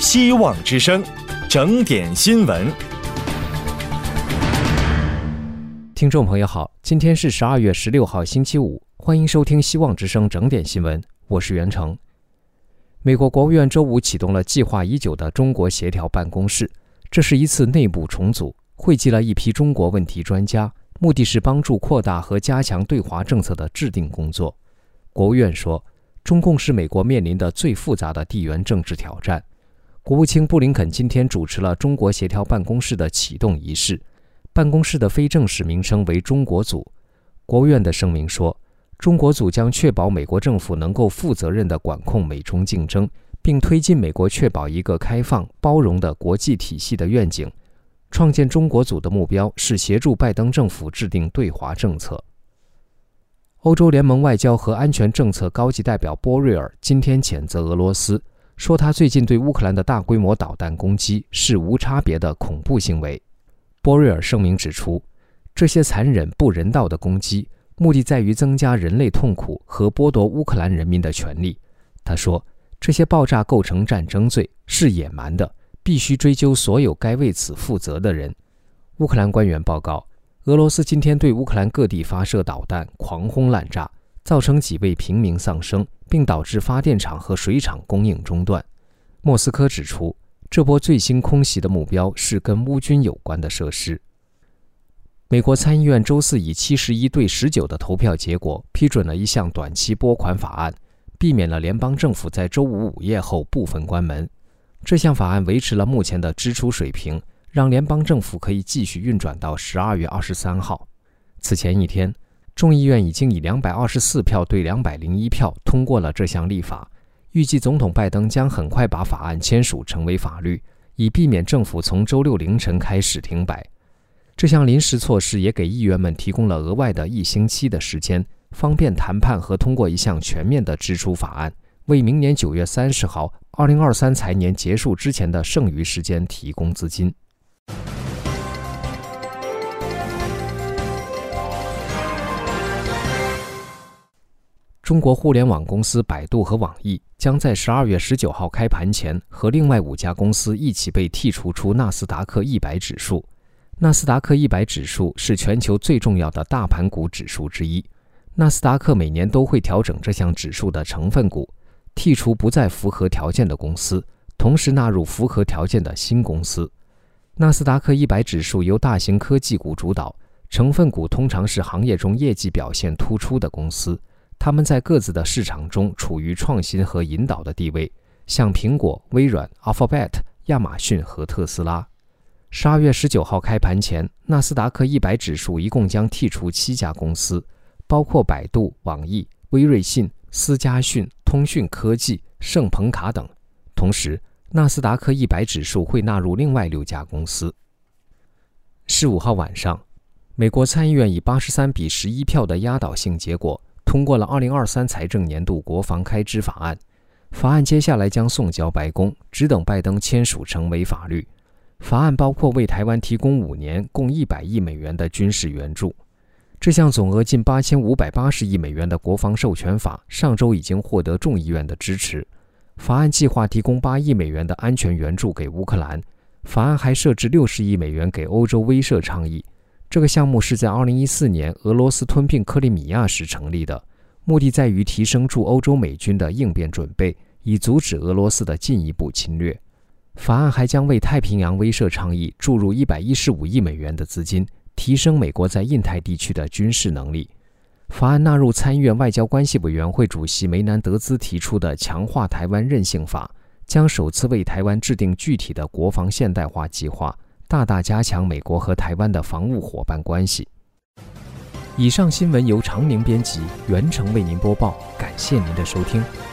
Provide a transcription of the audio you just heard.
希望之声，整点新闻。 听众朋友好，今天是12月16号星期五，欢迎收听希望之声整点新闻，我是袁成。美国国务院周五启动了计划已久的中国协调办公室，这是一次内部重组，汇集了一批中国问题专家，目的是帮助扩大和加强对华政策的制定工作。国务院说，中共是美国面临的最复杂的地缘政治挑战。国务卿布林肯今天主持了中国协调办公室的启动仪式，办公室的非正式名称为中国组。国务院的声明说，中国组将确保美国政府能够负责任地管控美中竞争，并推进美国确保一个开放、包容的国际体系的愿景。创建中国组的目标是协助拜登政府制定对华政策。欧洲联盟外交和安全政策高级代表波瑞尔今天谴责俄罗斯，说他最近对乌克兰的大规模导弹攻击是无差别的恐怖行为。波瑞尔声明指出，这些残忍不人道的攻击目的在于增加人类痛苦和剥夺乌克兰人民的权利。他说，这些爆炸构成战争罪，是野蛮的，必须追究所有该为此负责的人。乌克兰官员报告，俄罗斯今天对乌克兰各地发射导弹，狂轰滥炸，造成几位平民丧生，并导致发电厂和水厂供应中断。莫斯科指出，这波最新空袭的目标是跟乌军有关的设施。美国参议院周四以71对19的投票结果批准了一项短期拨款法案，避免了联邦政府在周五午夜后部分关门。这项法案维持了目前的支出水平，让联邦政府可以继续运转到12月23号。此前一天，众议院已经以224票对201票通过了这项立法，预计总统拜登将很快把法案签署成为法律，以避免政府从周六凌晨开始停摆。这项临时措施也给议员们提供了额外的1星期的时间，方便谈判和通过一项全面的支出法案，为明年9月30号2023财年结束之前的剩余时间提供资金。中国互联网公司百度和网易将在12月19号开盘前和另外5家公司一起被剔除出纳斯达克100指数。纳斯达克100指数是全球最重要的大盘股指数之一，纳斯达克每年都会调整这项指数的成分股，剔除不再符合条件的公司，同时纳入符合条件的新公司。纳斯达克100指数由大型科技股主导，成分股通常是行业中业绩表现突出的公司，他们在各自的市场中处于创新和引导的地位，像苹果、微软、Alphabet、亚马逊和特斯拉。12月19号开盘前，纳斯达克100指数一共将剔除7家公司，包括百度、网易、微瑞信、思佳讯、通讯科技、盛朋卡等。同时，纳斯达克100指数会纳入另外6家公司。15号晚上，美国参议院以83比11票的压倒性结果通过了2023财政年度国防开支法案。法案接下来将送交白宫，只等拜登签署成为法律。法案包括为台湾提供5年共100亿美元的军事援助。这项总额近8580亿美元的国防授权法上周已经获得众议院的支持。法案计划提供8亿美元的安全援助给乌克兰。法案还设置60亿美元给欧洲威慑倡议。这个项目是在2014年俄罗斯吞并克里米亚时成立的，目的在于提升驻欧洲美军的应变准备，以阻止俄罗斯的进一步侵略。法案还将为太平洋威慑倡议注入115亿美元的资金，提升美国在印太地区的军事能力。法案纳入参议院外交关系委员会主席梅南德兹提出的强化台湾韧性法，将首次为台湾制定具体的国防现代化计划，大大加强美国和台湾的防务伙伴关系。以上新闻由常宁编辑，袁成为您播报，感谢您的收听。